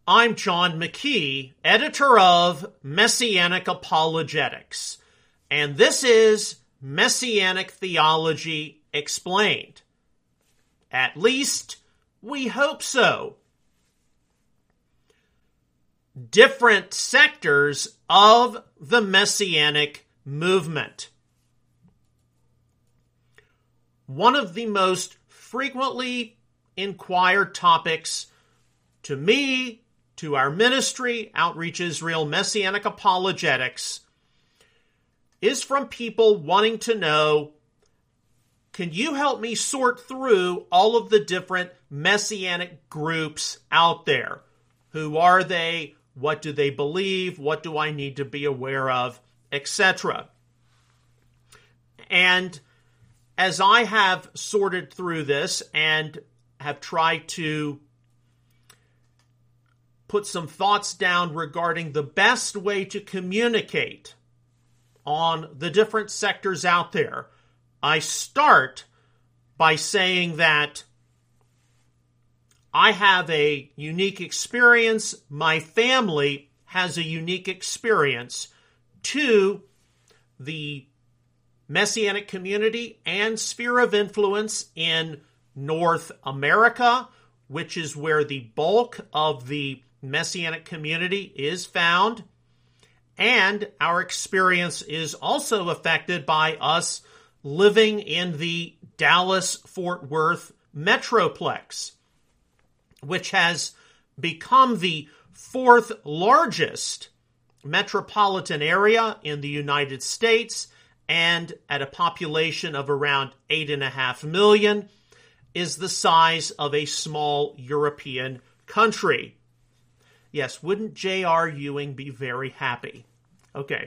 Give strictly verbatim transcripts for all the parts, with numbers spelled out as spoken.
I'm John McKee, editor of Messianic Apologetics, and this is Messianic Theology Explained. At least, we hope so. Different sectors of the Messianic movement. One of the most frequently inquired topics to me, to our ministry, Outreach Israel Messianic Apologetics, is from people wanting to know, can you help me sort through all of the different Messianic groups out there? Who are they? What do they believe? What do I need to be aware of? et cetera. And as I have sorted through this and have tried to put some thoughts down regarding the best way to communicate on the different sectors out there, I start by saying that I have a unique experience. My family has a unique experience to the Messianic community and sphere of influence in North America, which is where the bulk of the Messianic community is found. And our experience is also affected by us living in the Dallas-Fort Worth metroplex, which has become the fourth largest metropolitan area in the United States, and at a population of around eight and a half million, is the size of a small European country. Yes, wouldn't J R. Ewing be very happy? Okay.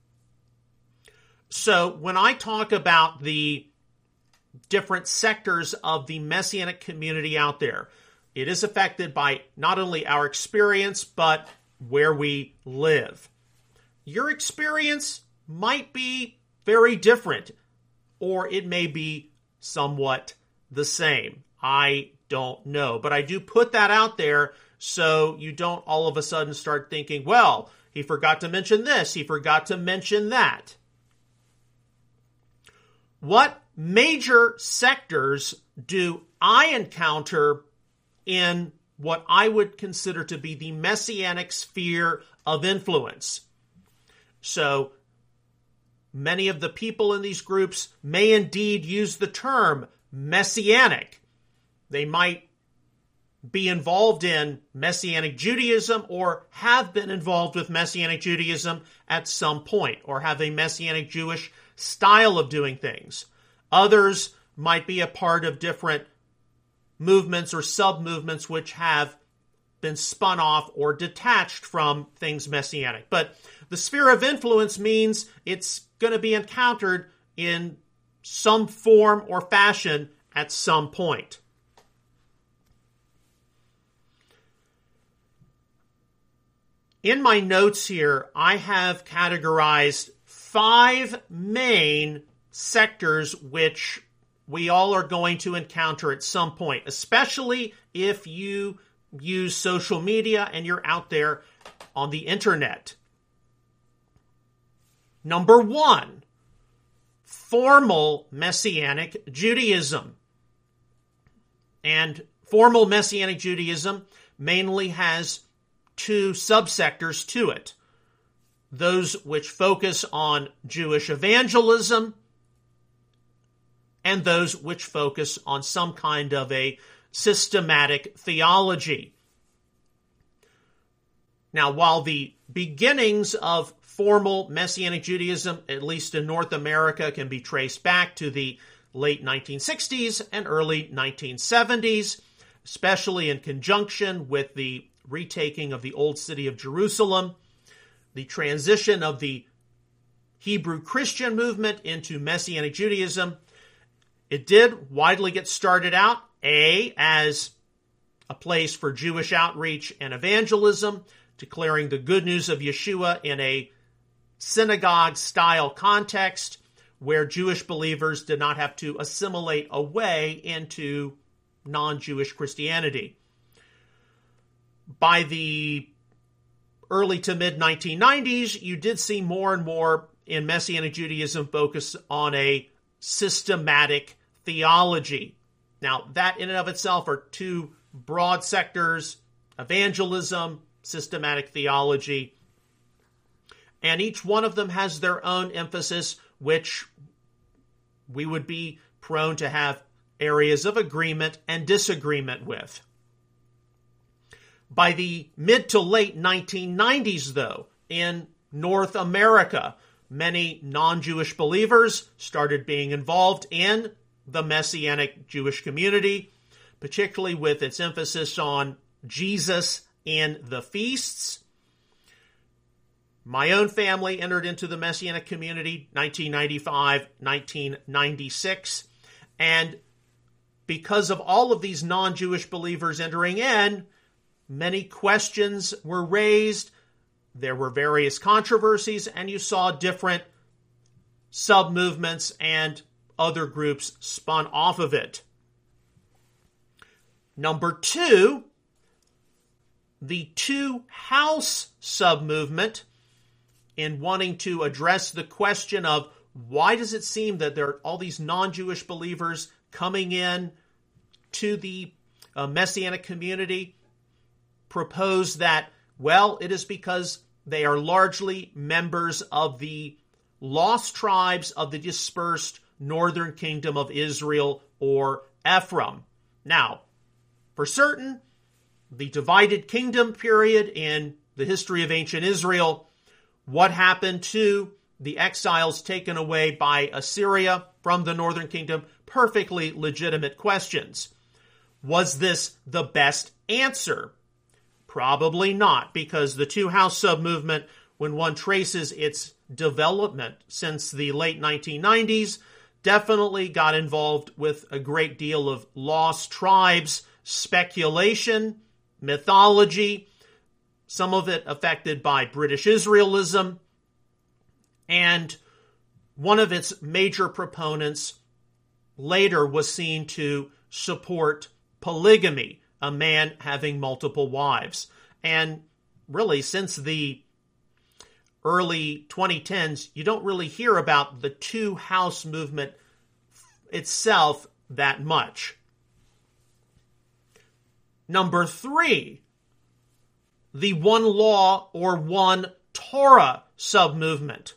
So when I talk about the different sectors of the Messianic community out there, it is affected by not only our experience, but where we live. Your experience might be very different, or it may be somewhat the same. I don't know. But I do put that out there so you don't all of a sudden start thinking, well, he forgot to mention this, he forgot to mention that. What major sectors do I encounter in what I would consider to be the Messianic sphere of influence? So, many of the people in these groups may indeed use the term Messianic. They might be involved in Messianic Judaism or have been involved with Messianic Judaism at some point, or have a Messianic Jewish style of doing things. Others might be a part of different movements or sub-movements which have been spun off or detached from things Messianic. But the sphere of influence means it's going to be encountered in some form or fashion at some point. In my notes here, I have categorized five main sectors which we all are going to encounter at some point, especially if you use social media and you're out there on the internet. Number one, formal Messianic Judaism. And formal Messianic Judaism mainly has two subsectors to it. Those which focus on Jewish evangelism, and those which focus on some kind of a systematic theology. Now, while the beginnings of formal Messianic Judaism, at least in North America, can be traced back to the late nineteen sixties and early nineteen seventies, especially in conjunction with the retaking of the Old City of Jerusalem, the transition of the Hebrew Christian movement into Messianic Judaism, it did widely get started out, A, as a place for Jewish outreach and evangelism, declaring the good news of Yeshua in a synagogue-style context where Jewish believers did not have to assimilate away into non-Jewish Christianity. by the early to mid nineteen nineties, you did see more and more in Messianic Judaism focus on a systematic theology. Now, that in and of itself are two broad sectors: evangelism, systematic theology. And each one of them has their own emphasis, which we would be prone to have areas of agreement and disagreement with. By the mid to late nineteen nineties, though, in North America, many non-Jewish believers started being involved in the Messianic Jewish community, particularly with its emphasis on Jesus and the feasts. My own family entered into the Messianic community nineteen ninety-five, nineteen ninety-six, and because of all of these non-Jewish believers entering in, many questions were raised. There were various controversies, and you saw different sub-movements and other groups spun off of it. Number two, the two-house sub-movement, in wanting to address the question of why does it seem that there are all these non-Jewish believers coming in to the uh, Messianic community, proposed that, well, it is because they are largely members of the lost tribes of the dispersed northern kingdom of Israel, or Ephraim. Now, for certain, the divided kingdom period in the history of ancient Israel, what happened to the exiles taken away by Assyria from the northern kingdom, perfectly legitimate questions. Was this the best answer? Probably not, because the two-house sub-movement, when one traces its development since the late nineteen nineties, definitely got involved with a great deal of lost tribes, speculation, mythology, some of it affected by British Israelism, and one of its major proponents later was seen to support polygamy, a man having multiple wives. And really, since the early twenty tens, you don't really hear about the two-house movement itself that much. Number three, the one law or one Torah sub-movement.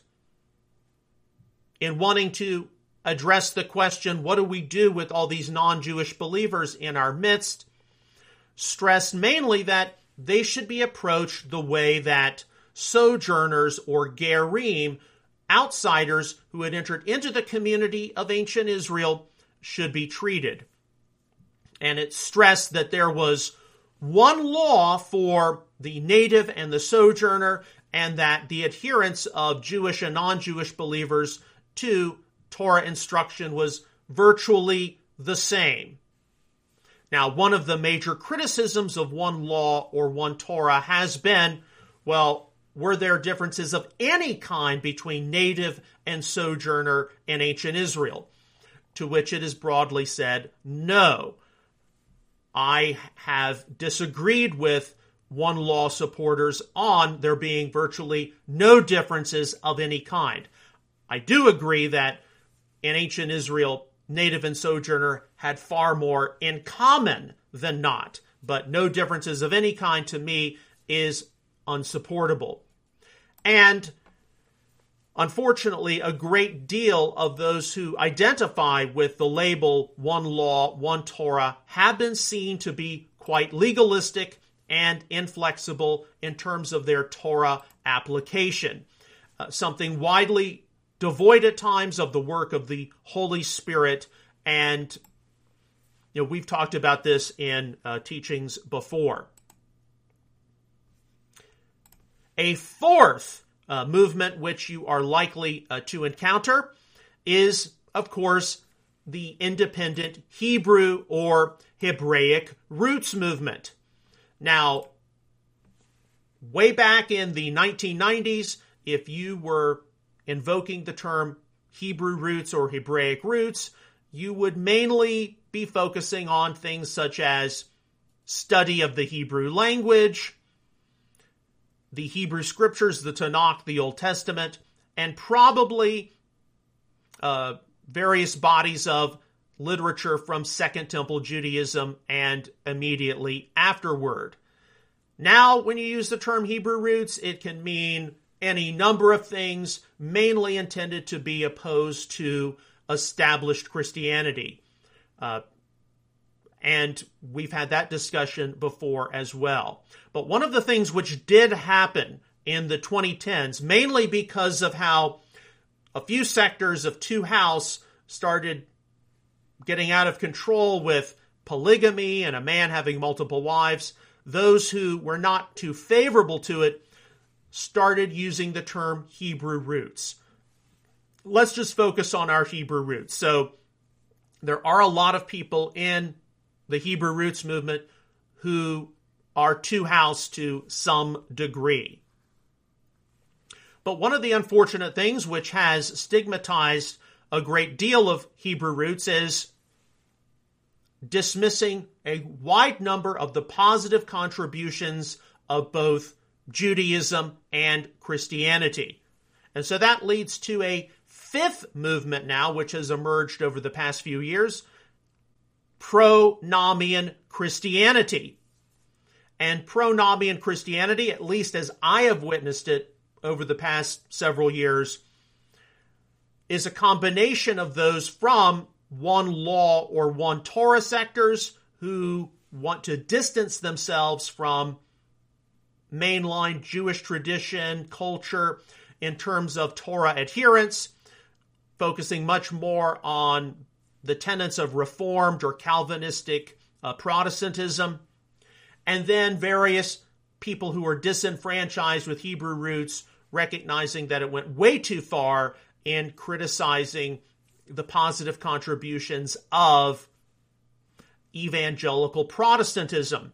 In wanting to address the question, what do we do with all these non-Jewish believers in our midst, stressed mainly that they should be approached the way that sojourners or gerim, outsiders who had entered into the community of ancient Israel, should be treated. And it stressed that there was one law for the native and the sojourner, and that the adherence of Jewish and non-Jewish believers to Torah instruction was virtually the same. Now, one of the major criticisms of one law or one Torah has been, well, were there differences of any kind between native and sojourner in ancient Israel? To which it is broadly said, no. I have disagreed with one law supporters on there being virtually no differences of any kind. I do agree that in ancient Israel, native and sojourner had far more in common than not, but no differences of any kind to me is unsupportable. And unfortunately, a great deal of those who identify with the label one law, one Torah have been seen to be quite legalistic and inflexible in terms of their Torah application. Uh, something widely devoid at times of the work of the Holy Spirit. And you know, we've talked about this in uh, teachings before. A fourth uh, movement which you are likely uh, to encounter is, of course, the independent Hebrew or Hebraic roots movement. Now, way back in the nineteen nineties, if you were invoking the term Hebrew roots or Hebraic roots, you would mainly be focusing on things such as study of the Hebrew language, the Hebrew scriptures, the Tanakh, the Old Testament, and probably uh, various bodies of literature from Second Temple Judaism and immediately afterward. Now, when you use the term Hebrew roots, it can mean any number of things, mainly intended to be opposed to established Christianity. Uh, and we've had that discussion before as well. But one of the things which did happen in the twenty tens, mainly because of how a few sectors of Two House started getting out of control with polygamy and a man having multiple wives, those who were not too favorable to it started using the term Hebrew roots. Let's just focus on our Hebrew roots. So there are a lot of people in the Hebrew roots movement who are Two House to some degree. But one of the unfortunate things which has stigmatized a great deal of Hebrew roots is dismissing a wide number of the positive contributions of both Judaism and Christianity. And so that leads to a fifth movement now, which has emerged over the past few years, pro-Naumian Christianity. And pro-Naumian Christianity, at least as I have witnessed it over the past several years, is a combination of those from one law or one Torah sectors who want to distance themselves from mainline Jewish tradition, culture, in terms of Torah adherence, focusing much more on the tenets of Reformed or Calvinistic uh, Protestantism, and then various people who are disenfranchised with Hebrew roots, recognizing that it went way too far in criticizing the positive contributions of evangelical Protestantism.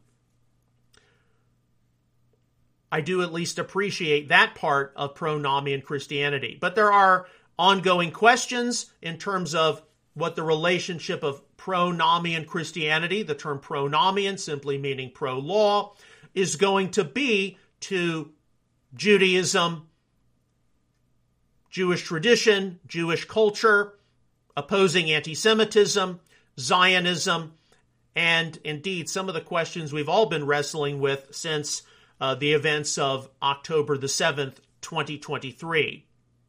I do at least appreciate that part of pro-Naumian Christianity. But there are ongoing questions in terms of what the relationship of pro-Naumian Christianity, the term pro-Naumian simply meaning pro-law, is going to be to Judaism, Jewish tradition, Jewish culture, opposing anti-Semitism, Zionism, and indeed some of the questions we've all been wrestling with since uh, the events of October the seventh, twenty twenty-three.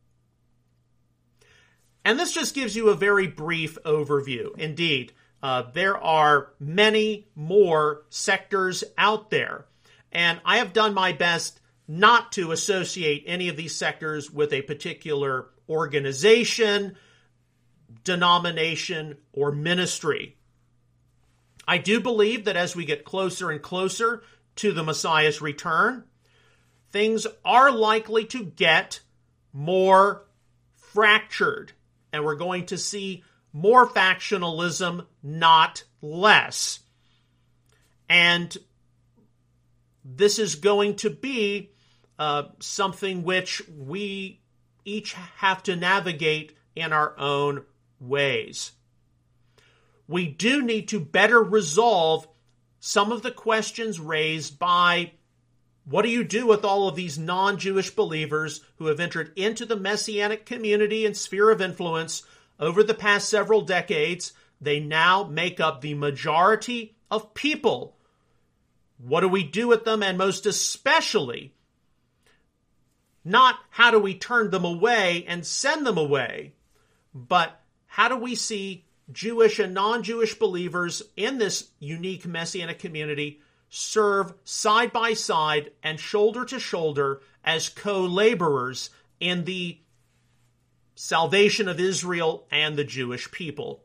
And this just gives you a very brief overview. Indeed, uh, there are many more sectors out there, and I have done my best not to associate any of these sectors with a particular organization, denomination, or ministry. I do believe that as we get closer and closer to the Messiah's return, things are likely to get more fractured, and we're going to see more factionalism, not less. And this is going to be uh, something which we each have to navigate in our own ways. We do need to better resolve some of the questions raised by what do you do with all of these non-Jewish believers who have entered into the Messianic community and sphere of influence over the past several decades? They now make up the majority of people. What do we do with them? And most especially, not how do we turn them away and send them away, but how do we see Jewish and non-Jewish believers in this unique Messianic community serve side by side and shoulder to shoulder as co-laborers in the salvation of Israel and the Jewish people?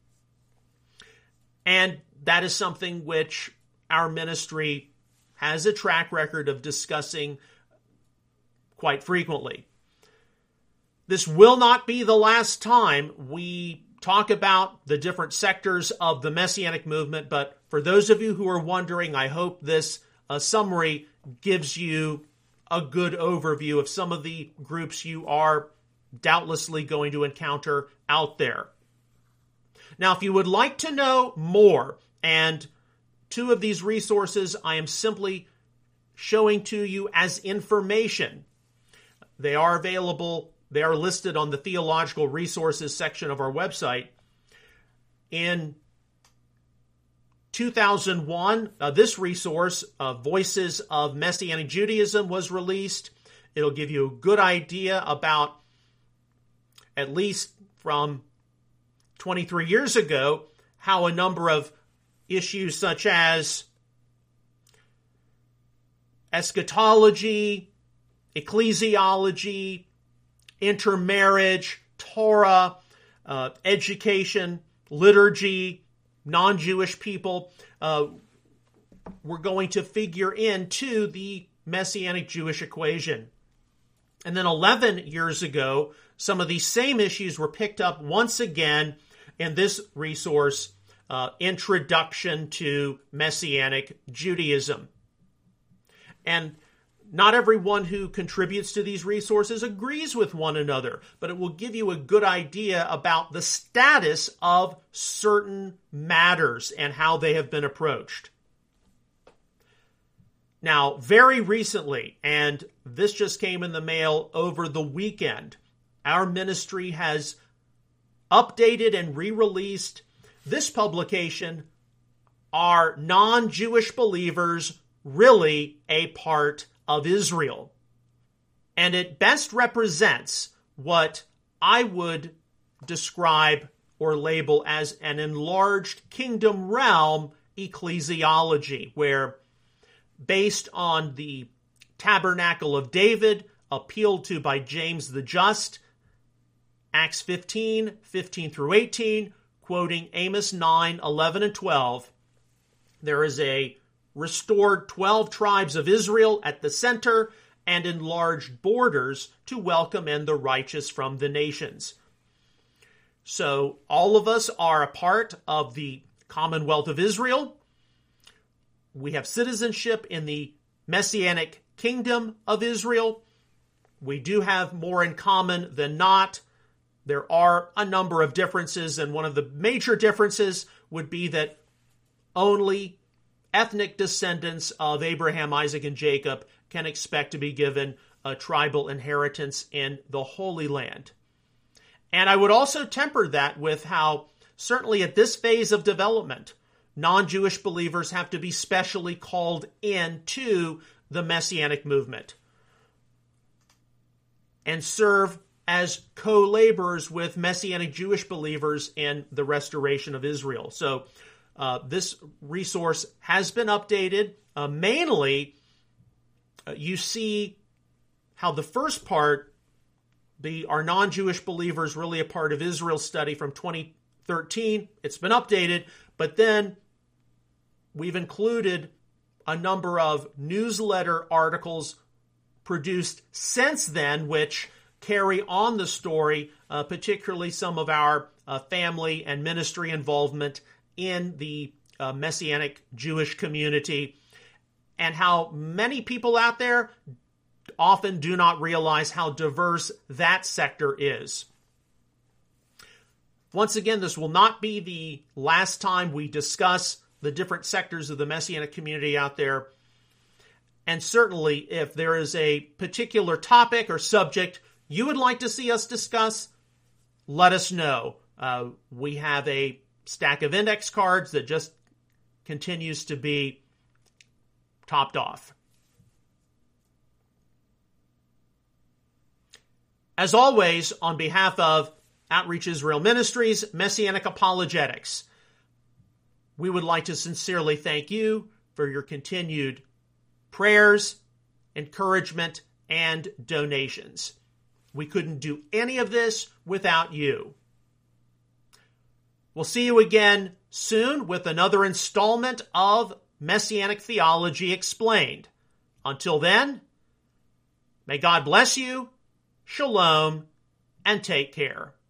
And that is something which our ministry has a track record of discussing quite frequently. This will not be the last time we talk about the different sectors of the Messianic movement, but for those of you who are wondering, I hope this uh, summary gives you a good overview of some of the groups you are doubtlessly going to encounter out there. Now, if you would like to know more and Two of these resources I am simply showing to you as information. They are available, they are listed on the Theological Resources section of our website. In two thousand one, uh, this resource, uh, Voices of Messianic Judaism, was released. It'll give you a good idea about, at least from twenty-three years ago, how a number of issues such as eschatology, ecclesiology, intermarriage, Torah, uh, education, liturgy, non-Jewish people, uh, were going to figure into the Messianic Jewish equation. And then eleven years ago, some of these same issues were picked up once again in this resource, uh, Introduction to Messianic Judaism. And not everyone who contributes to these resources agrees with one another, but it will give you a good idea about the status of certain matters and how they have been approached. Now, very recently, and this just came in the mail over the weekend, our ministry has updated and re-released this publication, Are Non-Jewish Believers Really a Part of Israel? And it best represents what I would describe or label as an enlarged kingdom realm ecclesiology, where based on the tabernacle of David, appealed to by James the Just, Acts fifteen, fifteen through eighteen, quoting Amos nine, eleven, and twelve, there is a restored twelve tribes of Israel at the center and enlarged borders to welcome in the righteous from the nations. So all of us are a part of the Commonwealth of Israel. We have citizenship in the Messianic Kingdom of Israel. We do have more in common than not. There are a number of differences, and one of the major differences would be that only ethnic descendants of Abraham, Isaac, and Jacob can expect to be given a tribal inheritance in the Holy Land. And I would also temper that with how, certainly at this phase of development, non-Jewish believers have to be specially called into the Messianic movement and serve as co-laborers with Messianic Jewish believers in the restoration of Israel. So uh, this resource has been updated. Uh, mainly, uh, you see how the first part, the Are Non-Jewish Believers Really a Part of Israel study from twenty thirteen, it's been updated, but then we've included a number of newsletter articles produced since then, which carry on the story, uh, particularly some of our uh, family and ministry involvement in the uh, Messianic Jewish community, and how many people out there often do not realize how diverse that sector is. Once again, this will not be the last time we discuss the different sectors of the Messianic community out there. And certainly, if there is a particular topic or subject you would like to see us discuss, let us know. Uh, we have a stack of index cards that just continues to be topped off. As always, on behalf of Outreach Israel Ministries, Messianic Apologetics, we would like to sincerely thank you for your continued prayers, encouragement, and donations. We couldn't do any of this without you. We'll see you again soon with another installment of Messianic Theology Explained. Until then, may God bless you, shalom, and take care.